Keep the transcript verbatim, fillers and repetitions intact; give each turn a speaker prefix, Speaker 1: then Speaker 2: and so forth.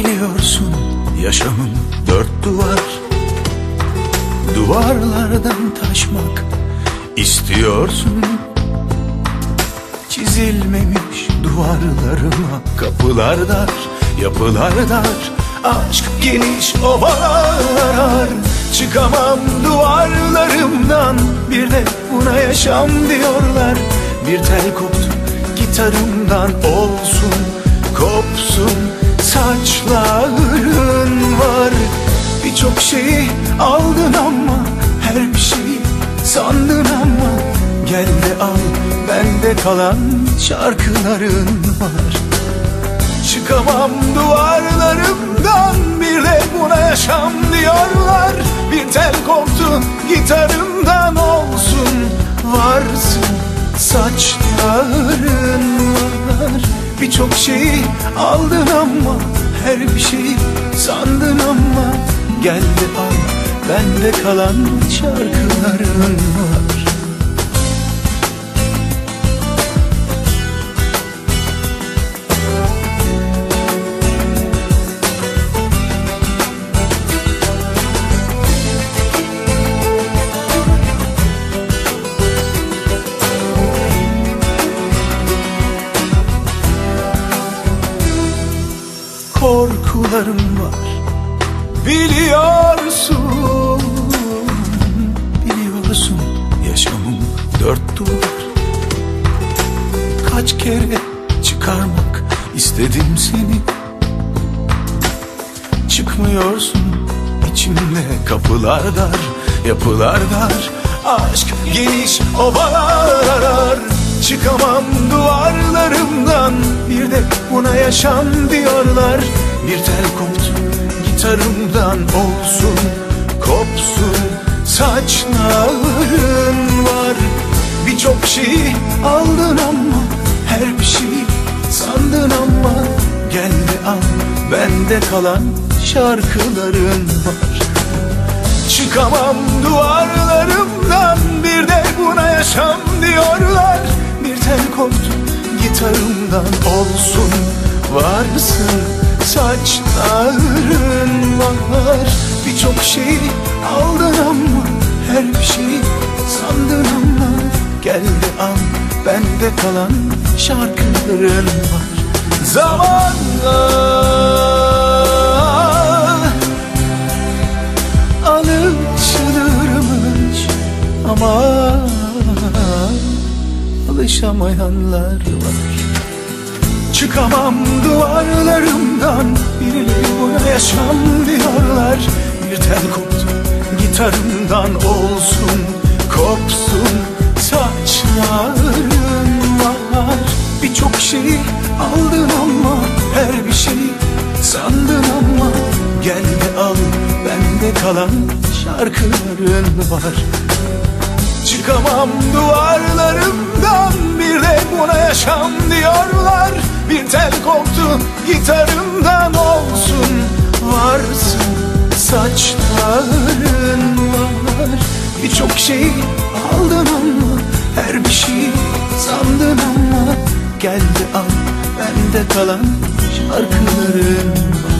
Speaker 1: Biliyorsun yaşamım dört duvar, duvarlardan taşmak istiyorsun. Çizilmemiş duvarlarıma kapılar dar, yapılar dar. Aşk geniş ovalar, çıkamam duvarlarımdan. Bir de buna yaşam diyorlar. Bir tel koptu gitarımdan, olsun kopsun saçların var. Birçok şeyi aldın ama her bir şeyi sandın ama gel de al bende kalan şarkıların var. Çıkamam duvarlarımdan, bir de buna yaşam diyorlar. Bir tel koptu gitarımdan, olsun varsın saçların var. Birçok şeyi aldın ama her bir şeyi sandın ama gel de al bende kalan şarkıların var. Korkularım var, biliyorsun, biliyorsun yaşamım dört duvar. Kaç kere çıkarmak istedim seni, çıkmıyorsun içimde, kapılar dar, yapılar dar. Aşk geniş ovalar arar, çıkamam duvarlarımdan. Bir de buna yaşam diyorlar. Bir tel koptu gitarımdan, olsun kopsun saçların var. Birçok şeyi aldın ama her bir şeyi sandın ama gel de al bende kalan şarkıların var. Çıkamam duvarlarımdan, bir de buna yaşam diyorlar. Bir tel koptu gitarımdan, olsun varsın saçların var. Birçok şeyi aldın ama her bir şeyi sandın ama gel de al bende kalan şarkıların var. Zamanla alışılırmış ama alışamayanlar var. Çıkamam duvarlarımdan, birileri buna yaşam diyorlar. Bir tel koptu gitarımdan, olsun kopsun saçların var. Birçok şeyi aldın ama her bir şeyi sandın ama gel de al bende kalan şarkıların var. Çıkamam duvarlarımdan, bir de buna yaşam diyorlar. Bir tel koptu gitarımdan, olsun varsın saçların var. Birçok şeyi aldın ama her bir şeyi sandın ama gel de al bende kalan şarkıların var.